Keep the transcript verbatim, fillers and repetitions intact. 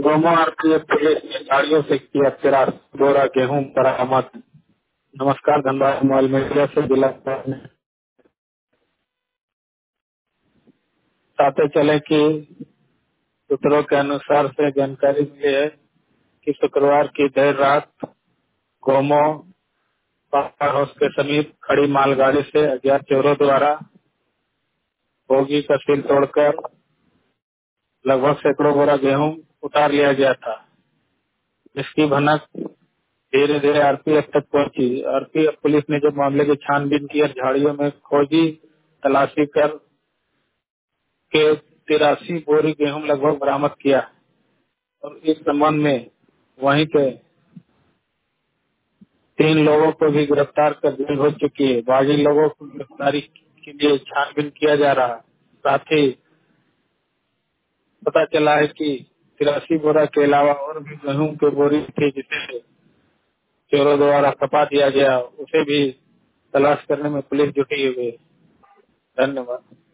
Gomo RPF police ने गाड़ियों से किया तिरासी बोरा गेहूं बरामद। नमस्कार, धनबाद मोबाइल मीडिया से जिला बताते चले कि सूत्रों के अनुसार से जानकारी मिली है कि शुक्रवार की देर रात गोमो पावर हाउस के समीप खड़ी मालगाड़ी से अज्ञात चोरों द्वारा बोगी का सील तोड़कर लगभग सैकड़ों बोरा गेहूं उतार लिया गया था। इसकी भनक धीरे धीरे आरपीएफ तक पहुंची। आरपीएफ पुलिस ने जब मामले की छानबीन की और झाड़ियों में खोजी तलाशी कर के तिरासी बोरी गेहूं लगभग बरामद किया और इस संबंध में वहीं के तीन लोगों को भी गिरफ्तार कर जेल हो चुकी है। बाकी लोगों को गिरफ्तारी के लिए छानबीन किया जा रहा है। साथ ही पता चला है कि तिरासी बोरा के अलावा और भी गेहूं के बोरी थे जिसे चोरों द्वारा खपा दिया गया, उसे भी तलाश करने में पुलिस जुटी हुई है। धन्यवाद।